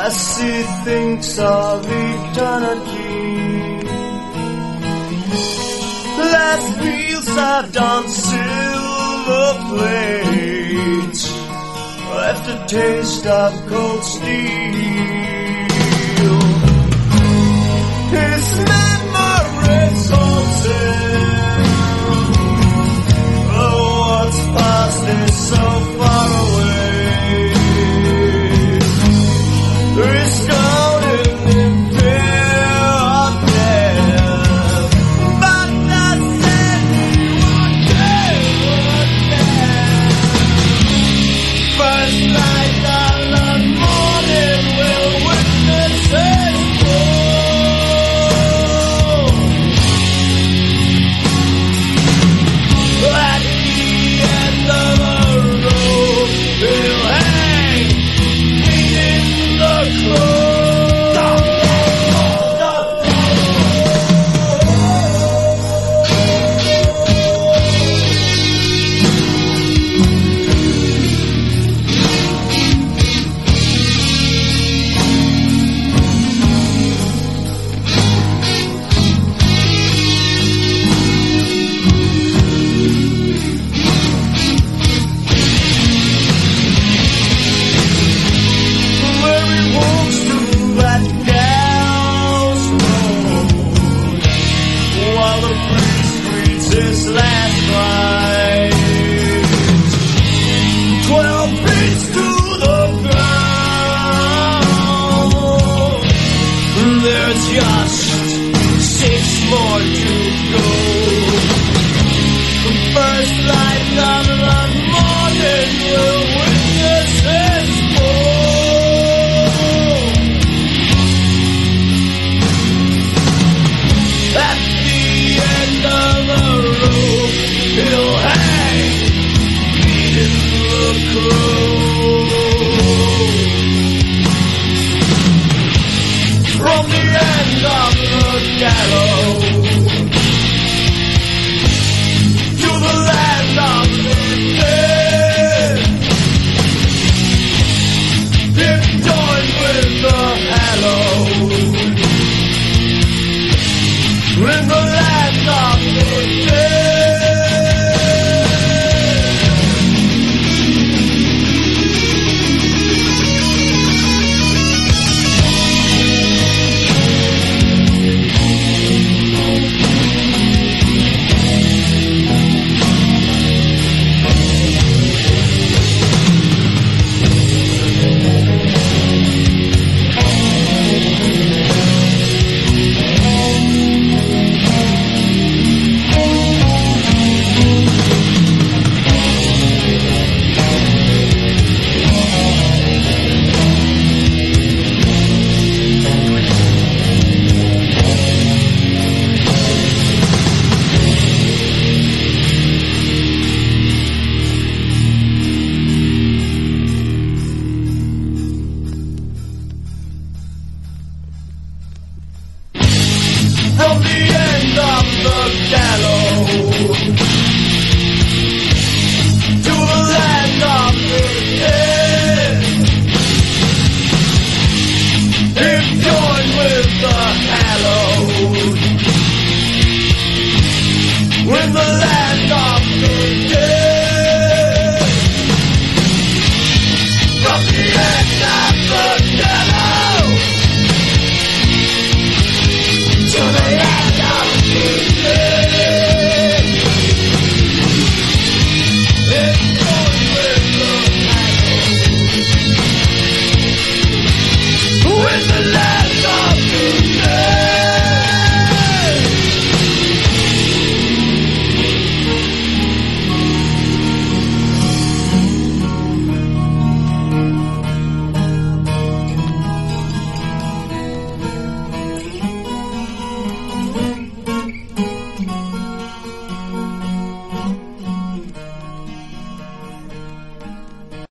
as he thinks of eternity. Last meal served on silver plates left a taste of cold steel. His memories haunted. Oh, what's past is so far away. It's going in fear of death, but that's anyone can. First light of the morning will witness his fall. At the end of the road, he'll hang, beating the clothes. Where he walks through that gallows road, while the priest reads his last rite. 12 beats to the ground. There's just 6 more to go. The first light of the morning will witness his fall. At the end of the road, he'll hang, beating the crow. From the end of the gallows to the land of the dead, if joined with the hallowed, in the land of the dead. From the end of the gallows